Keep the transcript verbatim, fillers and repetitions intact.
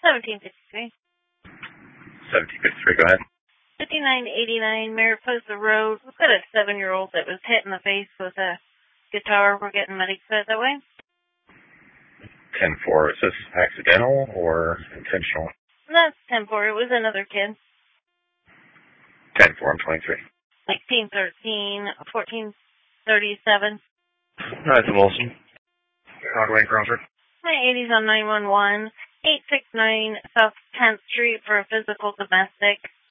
seventeen fifty-three. seventeen fifty-three, go ahead. fifty-nine eighty-nine Mariposa Road. We've got a seven-year-old that was hit in the face with a guitar. We're getting medics out that way. ten four, is this accidental or intentional? That's ten four. It was another kid. ten four, I'm twenty-three. nineteen thirteen, fourteen thirty-seven. That's Wilson. Broadway Crossroad. High eighties on nine one one. eight six nine South tenth Street for a physical domestic.